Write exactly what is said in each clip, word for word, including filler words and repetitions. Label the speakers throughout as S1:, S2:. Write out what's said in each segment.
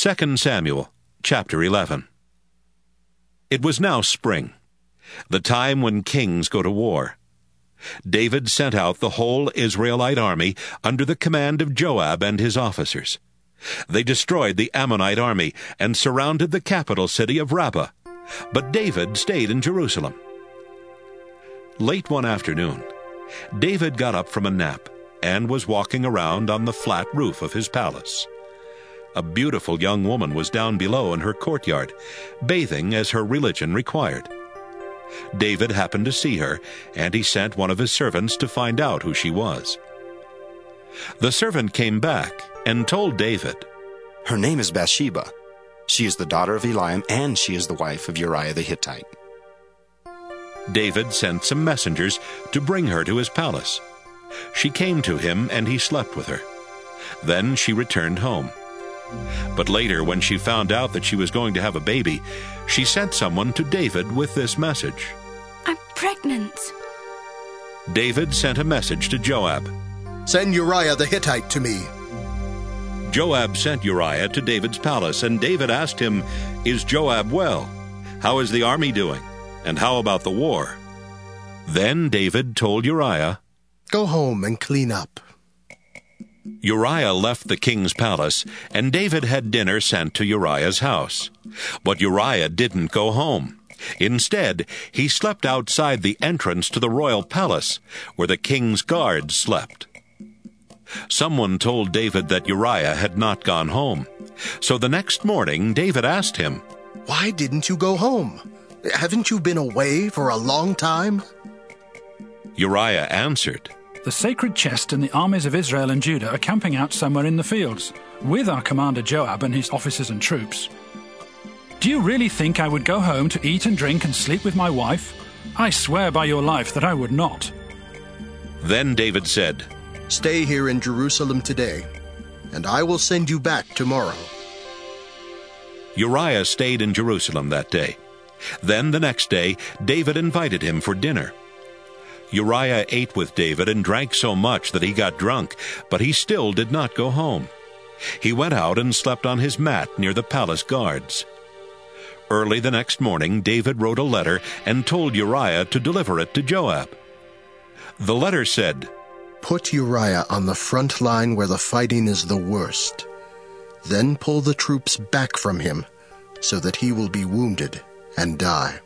S1: Second Samuel, chapter eleven. It was now spring, the time when kings go to war. David sent out the whole Israelite army under the command of Joab and his officers. They destroyed the Ammonite army and surrounded the capital city of Rabbah, but David stayed in Jerusalem. Late one afternoon, David got up from a nap and was walking around on the flat roof of his palace. A beautiful young woman was down below in her courtyard, bathing as her religion required. David happened to see her, and he sent one of his servants to find out who she was. The servant came back and told David,
S2: "Her name is Bathsheba. She is the daughter of Eliam, and she is the wife of Uriah the Hittite."
S1: David sent some messengers to bring her to his palace. She came to him, and he slept with her. Then she returned home. But later, when she found out that she was going to have a baby, she sent someone to David with this message.
S3: "I'm pregnant."
S1: David sent a message to Joab.
S4: "Send Uriah the Hittite to me."
S1: Joab sent Uriah to David's palace, and David asked him, "Is Joab well? How is the army doing? And how about the war?" Then David told Uriah,
S4: "Go home and clean up."
S1: Uriah left the king's palace, and David had dinner sent to Uriah's house. But Uriah didn't go home. Instead, he slept outside the entrance to the royal palace, where the king's guards slept. Someone told David that Uriah had not gone home. So the next morning, David asked him,
S4: "Why didn't you go home? Haven't you been away for a long time?"
S1: Uriah answered,
S5: "The sacred chest and the armies of Israel and Judah are camping out somewhere in the fields, with our commander Joab and his officers and troops. Do you really think I would go home to eat and drink and sleep with my wife? I swear by your life that I would not."
S1: Then David said,
S4: "Stay here in Jerusalem today, and I will send you back tomorrow."
S1: Uriah stayed in Jerusalem that day. Then the next day, David invited him for dinner. Uriah ate with David and drank so much that he got drunk, but he still did not go home. He went out and slept on his mat near the palace guards. Early the next morning, David wrote a letter and told Uriah to deliver it to Joab. The letter said,
S4: "Put Uriah on the front line where the fighting is the worst. Then pull the troops back from him, so that he will be wounded and die."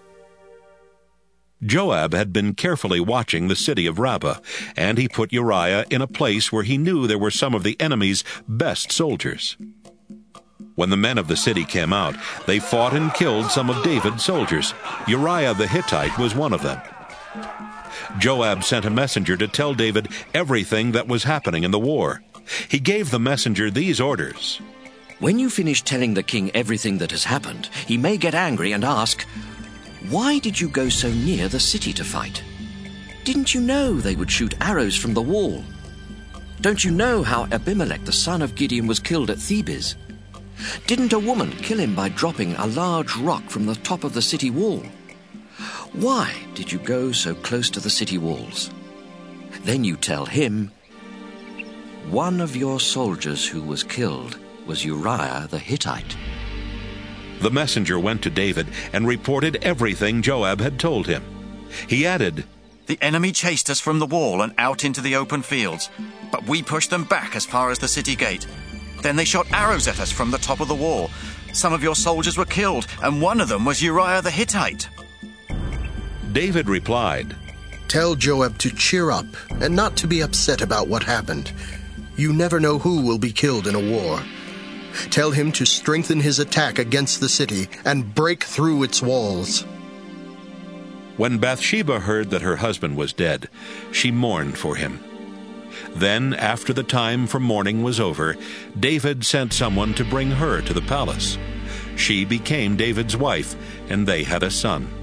S1: Joab had been carefully watching the city of Rabbah, and he put Uriah in a place where he knew there were some of the enemy's best soldiers. When the men of the city came out, they fought and killed some of David's soldiers. Uriah the Hittite was one of them. Joab sent a messenger to tell David everything that was happening in the war. He gave the messenger these orders.
S6: "When you finish telling the king everything that has happened, he may get angry and ask, 'Why did you go so near the city to fight? Didn't you know they would shoot arrows from the wall? Don't you know how Abimelech the son of Gideon was killed at Thebez? Didn't a woman kill him by dropping a large rock from the top of the city wall? Why did you go so close to the city walls?' Then you tell him, 'One of your soldiers who was killed was Uriah the Hittite.'"
S1: The messenger went to David and reported everything Joab had told him. He added,
S7: "The enemy chased us from the wall and out into the open fields, but we pushed them back as far as the city gate. Then they shot arrows at us from the top of the wall. Some of your soldiers were killed, and one of them was Uriah the Hittite."
S1: David replied,
S4: "Tell Joab to cheer up and not to be upset about what happened. You never know who will be killed in a war. Tell him to strengthen his attack against the city and break through its walls."
S1: When Bathsheba heard that her husband was dead, she mourned for him. Then, after the time for mourning was over, David sent someone to bring her to the palace. She became David's wife, and they had a son.